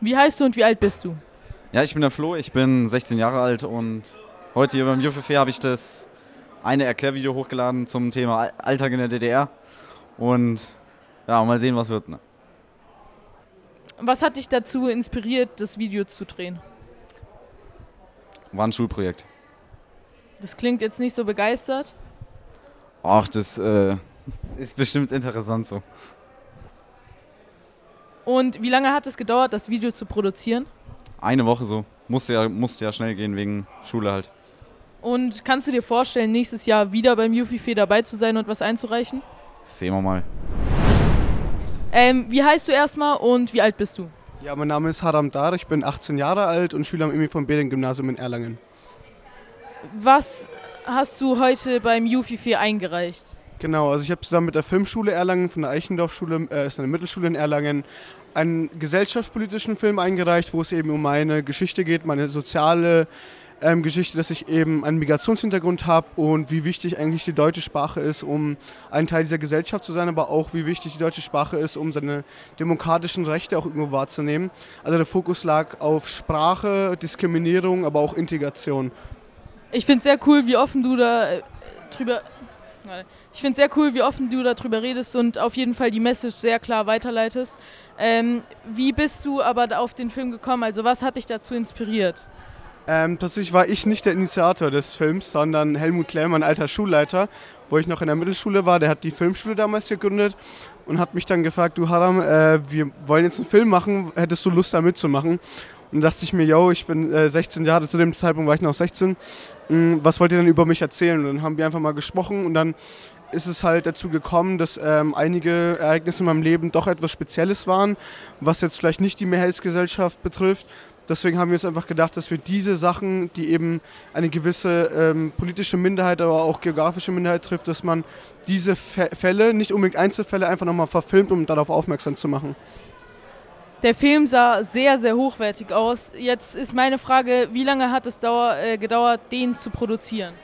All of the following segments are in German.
Wie heißt du und wie alt bist du? Ja, ich bin der Flo, ich bin 16 Jahre alt und heute hier beim JuFeFe habe ich das eine Erklärvideo hochgeladen zum Thema Alltag in der DDR und ja, mal sehen, was wird. Ne? Was hat dich dazu inspiriert, das Video zu drehen? War ein Schulprojekt. Das klingt jetzt nicht so begeistert. Ach, das ist bestimmt interessant so. Und wie lange hat es gedauert, das Video zu produzieren? Eine Woche so. Musste ja schnell gehen wegen Schule halt. Und kannst du dir vorstellen, nächstes Jahr wieder beim JuFeFe dabei zu sein und was einzureichen? Sehen wir mal. Wie heißt du erstmal und wie alt bist du? Ja, mein Name ist Haram Dar, ich bin 18 Jahre alt und Schüler am Emil von Behring Gymnasium in Erlangen. Was hast du heute beim JuFeFe eingereicht? Genau, also ich habe zusammen mit der Filmschule Erlangen von der Eichendorff-Schule, ist eine Mittelschule in Erlangen, einen gesellschaftspolitischen Film eingereicht, wo es eben um meine Geschichte geht, meine soziale Geschichte, dass ich eben einen Migrationshintergrund habe und wie wichtig eigentlich die deutsche Sprache ist, um ein Teil dieser Gesellschaft zu sein, aber auch wie wichtig die deutsche Sprache ist, um seine demokratischen Rechte auch irgendwo wahrzunehmen. Also der Fokus lag auf Sprache, Diskriminierung, aber auch Integration. Ich finde es sehr cool, wie offen du darüber redest und auf jeden Fall die Message sehr klar weiterleitest. Wie bist du aber auf den Film gekommen? Also was hat dich dazu inspiriert? Tatsächlich war ich nicht der Initiator des Films, sondern Helmut Klemm, mein alter Schulleiter, wo ich noch in der Mittelschule war. Der hat die Filmschule damals gegründet und hat mich dann gefragt, du Haram, wir wollen jetzt einen Film machen, hättest du Lust da mitzumachen? Und dann dachte ich mir, yo, ich bin 16 Jahre, zu dem Zeitpunkt war ich noch 16, was wollt ihr denn über mich erzählen? Und dann haben wir einfach mal gesprochen und dann ist es halt dazu gekommen, dass einige Ereignisse in meinem Leben doch etwas Spezielles waren, was jetzt vielleicht nicht die Mehrheitsgesellschaft betrifft. Deswegen haben wir uns einfach gedacht, dass wir diese Sachen, die eben eine gewisse politische Minderheit, aber auch geografische Minderheit trifft, dass man diese Fälle, nicht unbedingt Einzelfälle, einfach nochmal verfilmt, um darauf aufmerksam zu machen. Der Film sah sehr, sehr hochwertig aus. Jetzt ist meine Frage, wie lange hat es gedauert, den zu produzieren?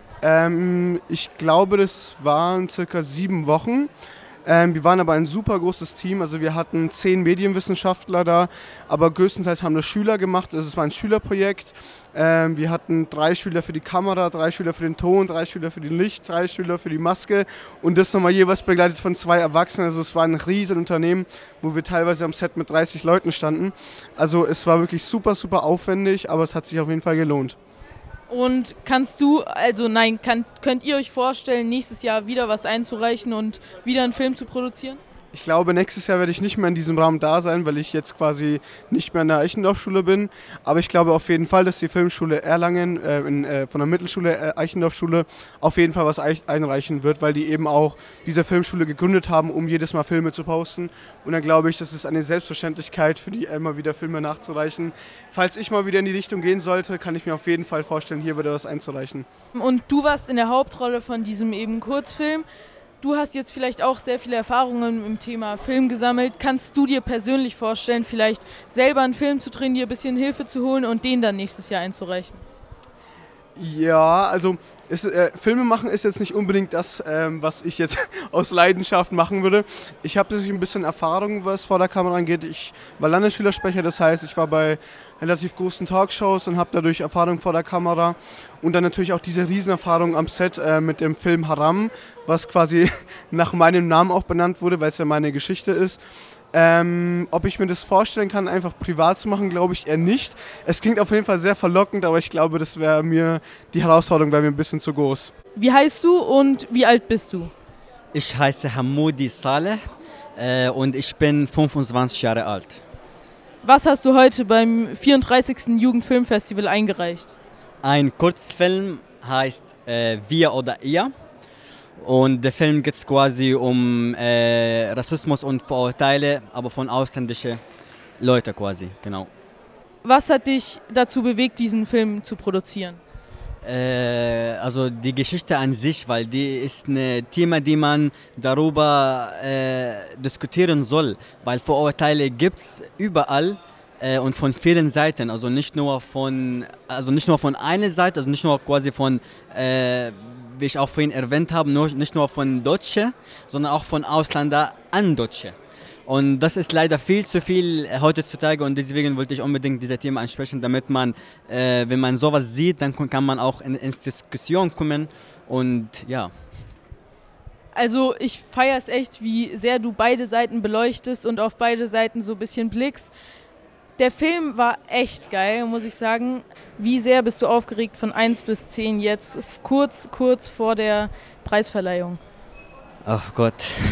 Ich glaube, das waren circa 7 Wochen. Wir waren aber ein super großes Team, also wir hatten 10 Medienwissenschaftler da, aber größtenteils haben das Schüler gemacht, also es war ein Schülerprojekt. Wir hatten 3 Schüler für die Kamera, 3 Schüler für den Ton, 3 Schüler für den Licht, 3 Schüler für die Maske und das nochmal jeweils begleitet von 2 Erwachsenen, also es war ein riesen Unternehmen, wo wir teilweise am Set mit 30 Leuten standen. Also es war wirklich super, super aufwendig, aber es hat sich auf jeden Fall gelohnt. Und könnt ihr euch vorstellen, nächstes Jahr wieder was einzureichen und wieder einen Film zu produzieren? Ich glaube, nächstes Jahr werde ich nicht mehr in diesem Rahmen da sein, weil ich jetzt quasi nicht mehr in der Eichendorff-Schule bin. Aber ich glaube auf jeden Fall, dass die Filmschule Erlangen von der Mittelschule Eichendorff-Schule auf jeden Fall was einreichen wird, weil die eben auch diese Filmschule gegründet haben, um jedes Mal Filme zu posten. Und dann glaube ich, das ist eine Selbstverständlichkeit für die immer wieder Filme nachzureichen. Falls ich mal wieder in die Richtung gehen sollte, kann ich mir auf jeden Fall vorstellen, hier wieder was einzureichen. Und du warst in der Hauptrolle von diesem eben Kurzfilm. Du hast jetzt vielleicht auch sehr viele Erfahrungen im Thema Film gesammelt. Kannst du dir persönlich vorstellen, vielleicht selber einen Film zu drehen, dir ein bisschen Hilfe zu holen und den dann nächstes Jahr einzureichen? Ja, also Filme machen ist jetzt nicht unbedingt das, was ich jetzt aus Leidenschaft machen würde. Ich habe natürlich ein bisschen Erfahrung, was vor der Kamera angeht. Ich war Landesschülersprecher, das heißt, ich war bei relativ großen Talkshows und habe dadurch Erfahrung vor der Kamera. Und dann natürlich auch diese Riesenerfahrung am Set mit dem Film Haram, was quasi nach meinem Namen auch benannt wurde, weil es ja meine Geschichte ist. Ob ich mir das vorstellen kann, einfach privat zu machen, glaube ich eher nicht. Es klingt auf jeden Fall sehr verlockend, aber ich glaube, die Herausforderung wäre mir ein bisschen zu groß. Wie heißt du und wie alt bist du? Ich heiße Hamoudi Saleh und ich bin 25 Jahre alt. Was hast du heute beim 34. Jugendfilmfestival eingereicht? Ein Kurzfilm heißt Wir oder Ihr. Und der Film geht quasi um Rassismus und Vorurteile, aber von ausländischen Leuten quasi, genau. Was hat dich dazu bewegt, diesen Film zu produzieren? Also die Geschichte an sich, weil die ist ein Thema, die man darüber diskutieren soll, weil Vorurteile gibt es überall und von vielen Seiten, also nicht nur von einer Seite, also nicht nur quasi von wie ich auch vorhin erwähnt habe, nicht nur von Deutschen, sondern auch von Ausländern an Deutsche. Und das ist leider viel zu viel heutzutage und deswegen wollte ich unbedingt dieses Thema ansprechen, damit man, wenn man sowas sieht, dann kann man auch ins Diskussion kommen und ja. Also ich feiere es echt, wie sehr du beide Seiten beleuchtest und auf beide Seiten so ein bisschen blickst. Der Film war echt geil, muss ich sagen. Wie sehr bist du aufgeregt von 1 bis 10 jetzt, kurz vor der Preisverleihung? Ach Gott,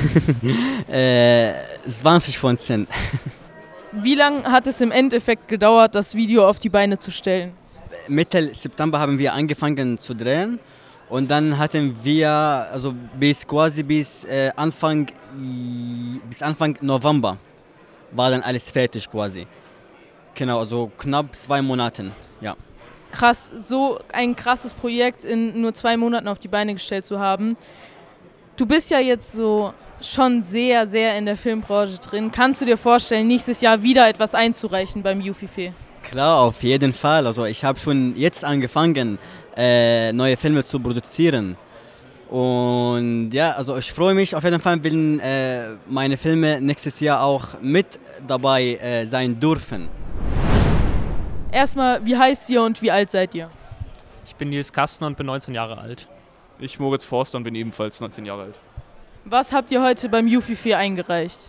20 von 10. Wie lange hat es im Endeffekt gedauert, das Video auf die Beine zu stellen? Mitte September haben wir angefangen zu drehen und dann hatten wir, also bis Anfang November war dann alles fertig quasi. Genau, also knapp 2 Monaten, ja. Krass, so ein krasses Projekt in nur 2 Monaten auf die Beine gestellt zu haben. Du bist ja jetzt so schon sehr, sehr in der Filmbranche drin. Kannst du dir vorstellen, nächstes Jahr wieder etwas einzureichen beim Jufife? Klar, auf jeden Fall. Also ich habe schon jetzt angefangen, neue Filme zu produzieren. Und ja, also ich freue mich auf jeden Fall, wenn meine Filme nächstes Jahr auch mit dabei sein dürfen. Erstmal, wie heißt ihr und wie alt seid ihr? Ich bin Nils Kastner und bin 19 Jahre alt. Ich Moritz Forster und bin ebenfalls 19 Jahre alt. Was habt ihr heute beim Jufife eingereicht?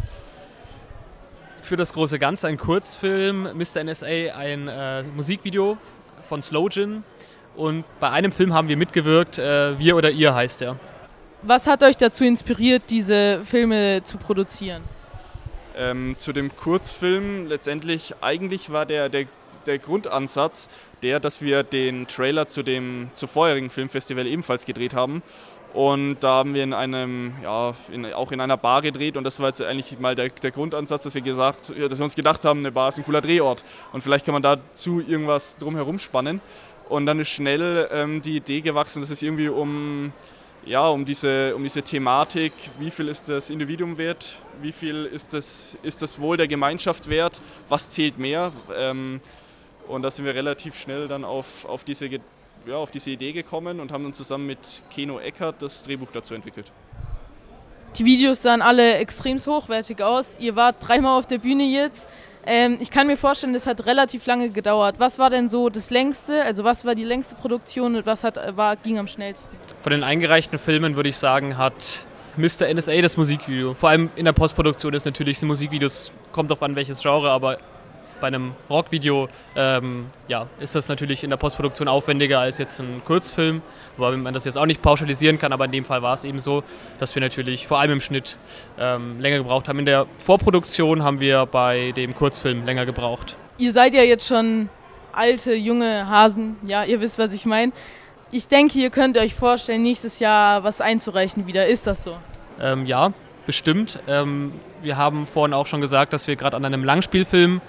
Für das große Ganze ein Kurzfilm, Mr. NSA, ein Musikvideo von Slowgin. Und bei einem Film haben wir mitgewirkt, Wir oder Ihr heißt er. Was hat euch dazu inspiriert, diese Filme zu produzieren? Zu dem Kurzfilm letztendlich, eigentlich war der Grundansatz dass wir den Trailer zum vorherigen Filmfestival ebenfalls gedreht haben. Und da haben wir auch in einer Bar gedreht und das war jetzt eigentlich mal der Grundansatz, dass wir uns gedacht haben, eine Bar ist ein cooler Drehort und vielleicht kann man dazu irgendwas drumherum spannen. Und dann ist schnell die Idee gewachsen, dass es irgendwie um diese Thematik, wie viel ist das Individuum wert, wie viel ist das Wohl der Gemeinschaft wert, was zählt mehr. Und da sind wir relativ schnell dann auf diese Idee gekommen und haben dann zusammen mit Keno Eckert das Drehbuch dazu entwickelt. Die Videos sahen alle extrem hochwertig aus. Ihr wart 3-mal auf der Bühne jetzt. Ich kann mir vorstellen, das hat relativ lange gedauert. Was war denn so das längste, also was war die längste Produktion und was ging am schnellsten? Von den eingereichten Filmen würde ich sagen, hat Mr. NSA das Musikvideo. Vor allem in der Postproduktion sind Musikvideos, kommt drauf an welches Genre, aber bei einem Rockvideo ist das natürlich in der Postproduktion aufwendiger als jetzt ein Kurzfilm, wobei man das jetzt auch nicht pauschalisieren kann, aber in dem Fall war es eben so, dass wir natürlich vor allem im Schnitt länger gebraucht haben. In der Vorproduktion haben wir bei dem Kurzfilm länger gebraucht. Ihr seid ja jetzt schon alte, junge Hasen, ja, ihr wisst, was ich meine. Ich denke, ihr könnt euch vorstellen, nächstes Jahr was einzureichen wieder. Ist das so? Ja, bestimmt. Wir haben vorhin auch schon gesagt, dass wir gerade an einem Langspielfilm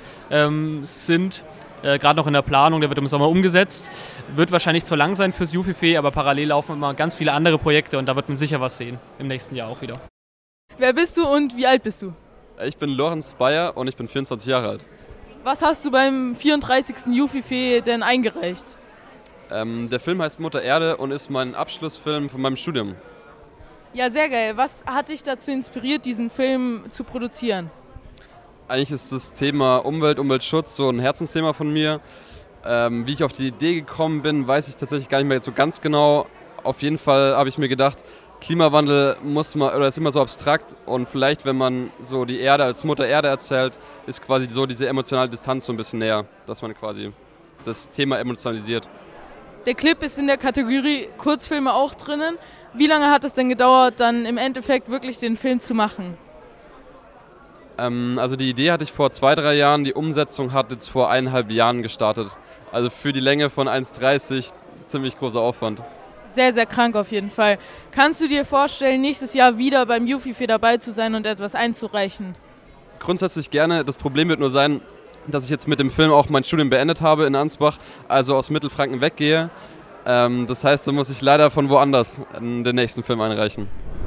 sind, gerade noch in der Planung, der wird im Sommer umgesetzt. Wird wahrscheinlich zu lang sein fürs Jufife, aber parallel laufen immer ganz viele andere Projekte und da wird man sicher was sehen, im nächsten Jahr auch wieder. Wer bist du und wie alt bist du? Ich bin Lorenz Bayer und ich bin 24 Jahre alt. Was hast du beim 34. Jufife denn eingereicht? Der Film heißt Mutter Erde und ist mein Abschlussfilm von meinem Studium. Ja, sehr geil. Was hat dich dazu inspiriert, diesen Film zu produzieren? Eigentlich ist das Thema Umweltschutz so ein Herzensthema von mir. Wie ich auf die Idee gekommen bin, weiß ich tatsächlich gar nicht mehr jetzt so ganz genau. Auf jeden Fall habe ich mir gedacht, Klimawandel ist immer so abstrakt und vielleicht, wenn man so die Erde als Mutter Erde erzählt, ist quasi so diese emotionale Distanz so ein bisschen näher, dass man quasi das Thema emotionalisiert. Der Clip ist in der Kategorie Kurzfilme auch drinnen. Wie lange hat es denn gedauert, dann im Endeffekt wirklich den Film zu machen? Also die Idee hatte ich vor 2-3 Jahren, die Umsetzung hat jetzt vor 1,5 Jahren gestartet. Also für die Länge von 1,30 ziemlich großer Aufwand. Sehr, sehr krank auf jeden Fall. Kannst du dir vorstellen, nächstes Jahr wieder beim Jufife dabei zu sein und etwas einzureichen? Grundsätzlich gerne. Das Problem wird nur sein, dass ich jetzt mit dem Film auch mein Studium beendet habe in Ansbach, also aus Mittelfranken weggehe. Das heißt, da muss ich leider von woanders den nächsten Film einreichen.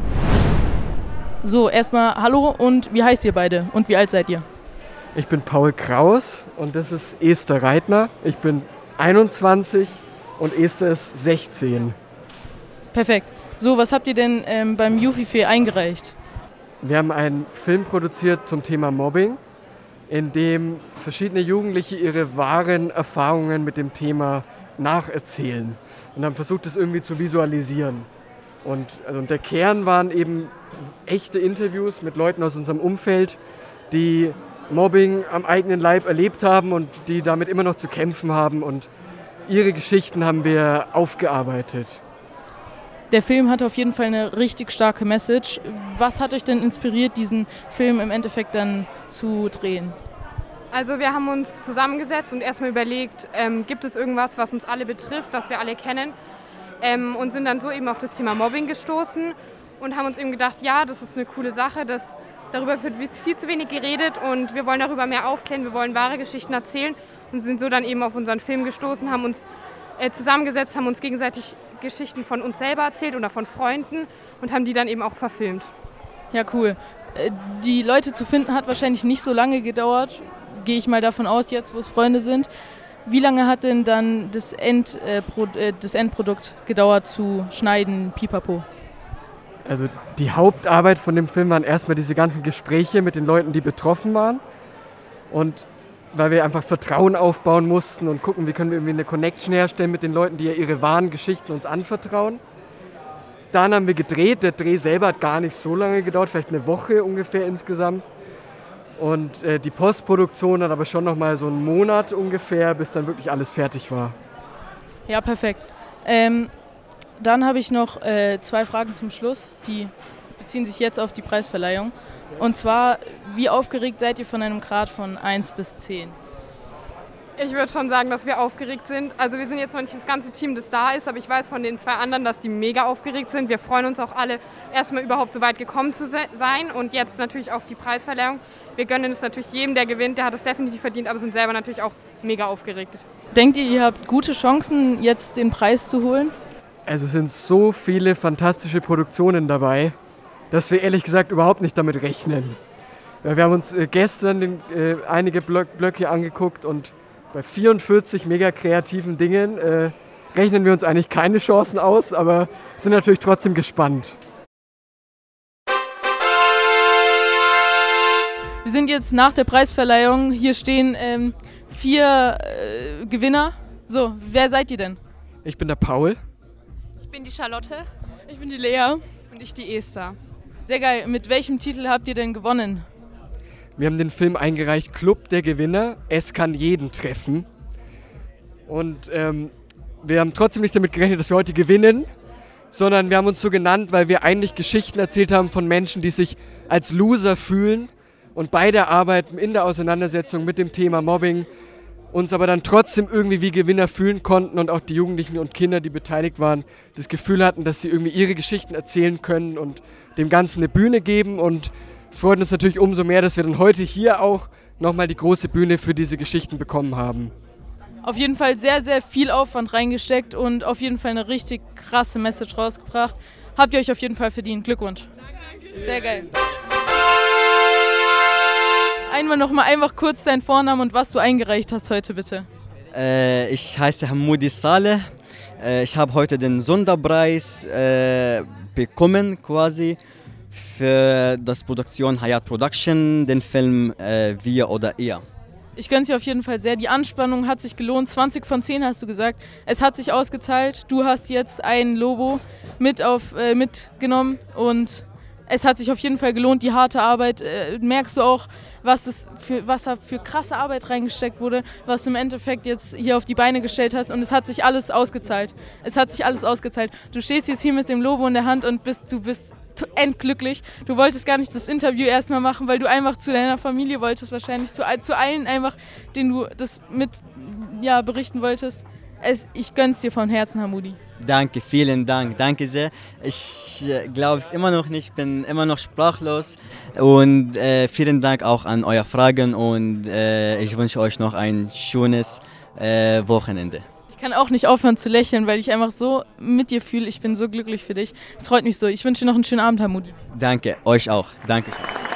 So, erstmal hallo und wie heißt ihr beide und wie alt seid ihr? Ich bin Paul Kraus und das ist Esther Reitner. Ich bin 21 und Esther ist 16. Perfekt. So, was habt ihr denn beim Jufife eingereicht? Wir haben einen Film produziert zum Thema Mobbing, in dem verschiedene Jugendliche ihre wahren Erfahrungen mit dem Thema nacherzählen und haben versucht, das irgendwie zu visualisieren. Und der Kern waren eben echte Interviews mit Leuten aus unserem Umfeld, die Mobbing am eigenen Leib erlebt haben und die damit immer noch zu kämpfen haben. Und ihre Geschichten haben wir aufgearbeitet. Der Film hat auf jeden Fall eine richtig starke Message. Was hat euch denn inspiriert, diesen Film im Endeffekt dann zu drehen? Also wir haben uns zusammengesetzt und erstmal überlegt, gibt es irgendwas, was uns alle betrifft, was wir alle kennen, und sind dann so eben auf das Thema Mobbing gestoßen und haben uns eben gedacht, ja, das ist eine coole Sache, darüber wird viel zu wenig geredet und wir wollen darüber mehr aufklären, wir wollen wahre Geschichten erzählen und sind so dann eben auf unseren Film gestoßen, haben uns zusammengesetzt, haben uns gegenseitig Geschichten von uns selber erzählt oder von Freunden und haben die dann eben auch verfilmt. Ja, cool. Die Leute zu finden hat wahrscheinlich nicht so lange gedauert, gehe ich mal davon aus, jetzt wo es Freunde sind. Wie lange hat denn dann das Endprodukt gedauert zu schneiden, pipapo? Also die Hauptarbeit von dem Film waren erstmal diese ganzen Gespräche mit den Leuten, die betroffen waren. Und weil wir einfach Vertrauen aufbauen mussten und gucken, wie können wir irgendwie eine Connection herstellen mit den Leuten, die ja ihre wahren Geschichten uns anvertrauen. Dann haben wir gedreht. Der Dreh selber hat gar nicht so lange gedauert, vielleicht eine Woche ungefähr insgesamt. Und die Postproduktion hat aber schon noch mal so einen Monat ungefähr, bis dann wirklich alles fertig war. Ja, perfekt. Dann habe ich noch 2 Fragen zum Schluss, die beziehen sich jetzt auf die Preisverleihung. Und zwar, wie aufgeregt seid ihr von einem Grad von 1 bis 10? Ich würde schon sagen, dass wir aufgeregt sind. Also wir sind jetzt noch nicht das ganze Team, das da ist, aber ich weiß von den 2 anderen, dass die mega aufgeregt sind. Wir freuen uns auch alle, erstmal überhaupt so weit gekommen zu sein und jetzt natürlich auf die Preisverleihung. Wir gönnen es natürlich jedem, der gewinnt, der hat es definitiv verdient, aber sind selber natürlich auch mega aufgeregt. Denkt ihr habt gute Chancen, jetzt den Preis zu holen? Also es sind so viele fantastische Produktionen dabei, dass wir ehrlich gesagt überhaupt nicht damit rechnen. Wir haben uns gestern einige Blöcke angeguckt und bei 44 mega kreativen Dingen rechnen wir uns eigentlich keine Chancen aus, aber sind natürlich trotzdem gespannt. Wir sind jetzt nach der Preisverleihung. Hier stehen 4 Gewinner. So, wer seid ihr denn? Ich bin der Paul. Ich bin die Charlotte. Ich bin die Lea. Und ich die Esther. Sehr geil. Mit welchem Titel habt ihr denn gewonnen? Wir haben den Film eingereicht, Club der Gewinner. Es kann jeden treffen. Und wir haben trotzdem nicht damit gerechnet, dass wir heute gewinnen, sondern wir haben uns so genannt, weil wir eigentlich Geschichten erzählt haben von Menschen, die sich als Loser fühlen und bei der Arbeit in der Auseinandersetzung mit dem Thema Mobbing uns aber dann trotzdem irgendwie wie Gewinner fühlen konnten und auch die Jugendlichen und Kinder, die beteiligt waren, das Gefühl hatten, dass sie irgendwie ihre Geschichten erzählen können und dem Ganzen eine Bühne geben. Und es freut uns natürlich umso mehr, dass wir dann heute hier auch nochmal die große Bühne für diese Geschichten bekommen haben. Auf jeden Fall sehr, sehr viel Aufwand reingesteckt und auf jeden Fall eine richtig krasse Message rausgebracht. Habt ihr euch auf jeden Fall verdient. Glückwunsch. Sehr geil. Einmal nochmal einfach kurz deinen Vornamen und was du eingereicht hast heute, bitte. Ich heiße Hamoudi Saleh. Ich habe heute den Sonderpreis bekommen quasi für das Produktion Hayat Production, den Film Wir oder Ihr. Ich gönn's dir auf jeden Fall sehr. Die Anspannung hat sich gelohnt. 20 von 10 hast du gesagt. Es hat sich ausgezahlt. Du hast jetzt ein Lobo mitgenommen und es hat sich auf jeden Fall gelohnt, die harte Arbeit. Merkst du auch, was da für krasse Arbeit reingesteckt wurde, was du im Endeffekt jetzt hier auf die Beine gestellt hast, und es hat sich alles ausgezahlt. Es hat sich alles ausgezahlt. Du stehst jetzt hier mit dem Lobo in der Hand und du bist endglücklich. Du wolltest gar nicht das Interview erstmal machen, weil du einfach zu deiner Familie wolltest, wahrscheinlich zu allen einfach, denen du das berichten wolltest. Ich gönn's dir von Herzen, Hamoudi. Danke, vielen Dank, danke sehr. Ich glaube es immer noch nicht, bin immer noch sprachlos und vielen Dank auch an eure Fragen und ich wünsche euch noch ein schönes Wochenende. Ich kann auch nicht aufhören zu lächeln, weil ich einfach so mit dir fühle. Ich bin so glücklich für dich. Es freut mich so. Ich wünsche dir noch einen schönen Abend, Hamoudi. Danke, euch auch. Danke.